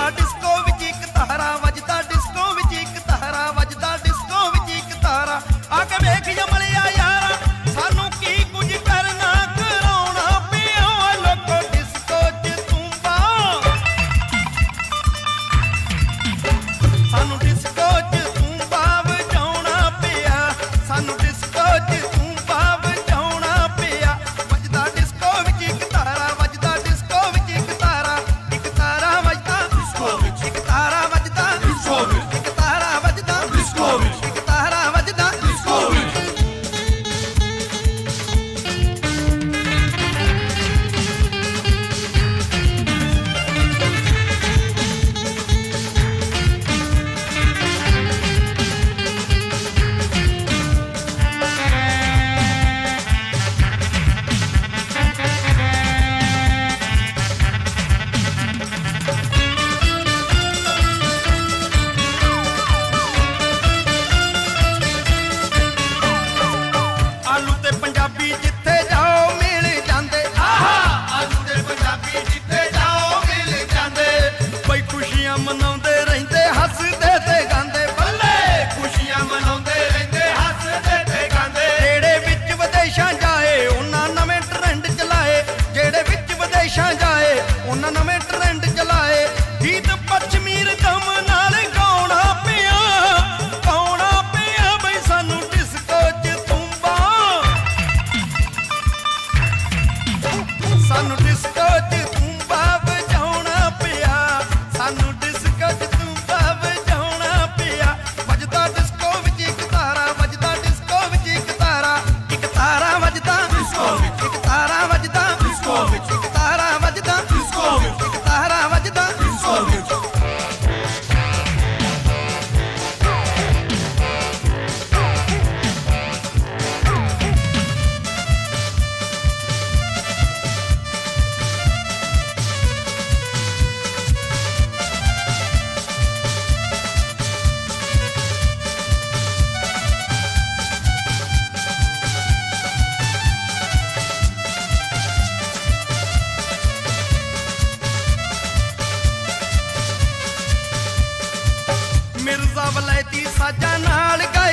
ਵੱਜਦਾ ਡਿਸਕੋ ਵਿੱਚ ਇੱਕ ਤਾਰਾ, ਵੱਜਦਾ ਡਿਸਕੋ ਵਿੱਚ ਇੱਕ ਤਾਰਾ, ਵੱਜਦਾ ਡਿਸਕੋ ਵਿੱਚ ਇੱਕ ਤਾਰਾ। ਆ ਕੇ ਵੇਖ ਜਮਲਿਆ ਯਾਰਾ ਸਾਨੂੰ ਕੀ ਕੁਝ ਕਰਨਾ ਕਰਾਉਣਾ ਪਿਆ, ਲੋਕੋ ਡਿਸਕੋ ਚ ਤੂੰਬਾ, ਸਾਨੂੰ ਡਿਸਕੋ ਚ ਤੂੰਬਾ ਵਜਾਉਣਾ ਪਿਆ, ਸਾਨੂੰ ਡਿਸਕੋ ਚ ਤੂੰਬਾ ਵਜਾਉਣਾ ਪਿਆ। ਵੱਜਦਾ ਡਿਸਕੋ ਵਿੱਚ ਇੱਕ ਤਾਰਾ, ਵੱਜਦਾ ਡਿਸਕੋ ਵਿੱਚ ਇੱਕ ਤਾਰਾ, ਇੱਕ ਤਾਰਾ ਵੱਜਦਾ ਡਿਸਕੋ ਵਿੱਚ, ਇੱਕ ਤਾਰਾ ਵੱਜਦਾ ਡਿਸਕੋ ਵਿੱਚ, ਇੱਕ ਤਾਰਾ ਵੱਜਦਾ ਡਿਸਕੋ ਵਿੱਚ, ਇੱਕ ਤਾਰਾ ਵੱਜਦਾ ਡਿਸਕੋ ਵਿੱਚ। ਆਲੂ ਤੇ ਪੰਜਾਬੀ ਜਿੱਥੇ ਜਾਓ ਮਿਲ ਜਾਂਦੇ, ਆਹਾ ਆਲੂ ਤੇ ਪੰਜਾਬੀ ਜਿੱਥੇ ਜਾਓ ਮਿਲ ਜਾਂਦੇ। ਬਈ ਖੁਸ਼ੀਆਂ ਮਨਾਉਂਦੇ ਰਹਿੰਦੇ ਹੱਸਦੇ ਤੇ ਗਾਉਂਦੇ, ਬੱਲੇ ਖੁਸ਼ੀਆਂ ਮਨਾਉਂਦੇ ਰਹਿੰਦੇ ਹੱਸਦੇ ਤੇ ਗਾਉਂਦੇ। ਜਿਹੜੇ ਵਿੱਚ ਵਿਦੇਸ਼ਾਂ ਜਾਏ ਉਹਨਾਂ ਨਵੇਂ ਟ੍ਰੈਂਡ ਚਲਾਏ, ਜਿਹੜੇ ਵਿੱਚ ਵਿਦੇਸ਼ਾਂ ਜਾਏ ਉਹਨਾਂ ਨਵੇਂ ਟ੍ਰੈਂਡ ਚਲਾਏ। ਗੀਤ ਪੱਛਮੀ ਰਦਮ ਨਾਲ ਗਾਉਣਾ ਪਿਆ, ਗਾਉਣਾ ਪਿਆ ਬਈ ਸਾਨੂੰ ਡਿਸਕੋ ਚ ਤੂੰਬਾ, ਸਾਨੂੰ ਡਿਸਕੋ ਚ ਤੂੰਬਾ ਵਜਾਉਣਾ ਪਿਆ, ਸਾਨੂੰ ਡਿਸਕੋ ਚ ਤੂੰਬਾ ਵਜਾਉਣਾ ਪਿਆ। ਵੱਜਦਾ ਡਿਸਕੋ ਵਿੱਚ ਇੱਕ ਤਾਰਾ, ਵੱਜਦਾ ਡਿਸਕੋ ਵਿੱਚ ਇੱਕ ਤਾਰਾ, ਇੱਕ ਤਾਰਾ ਵੱਜਦਾ ਡਿਸਕੋ ਵਿੱਚ, ਇੱਕ ਤਾਰਾ ਵੱਜਦਾ ਡਿਸਕੋ ਵਿੱਚ, ਇੱਕ ਤਾਰਾ ਵੱਜਦਾ ਡਿਸਕੋ ਵਿੱਚ, ਇੱਕ ਤਾਰਾ ਵੱਜਦਾ ਡਿਸਕੋ ਵਿੱਚ। ਮਿਰਜ਼ਾ ਵਲੈਤੀ ਸਾਜਾਂ ਨਾਲ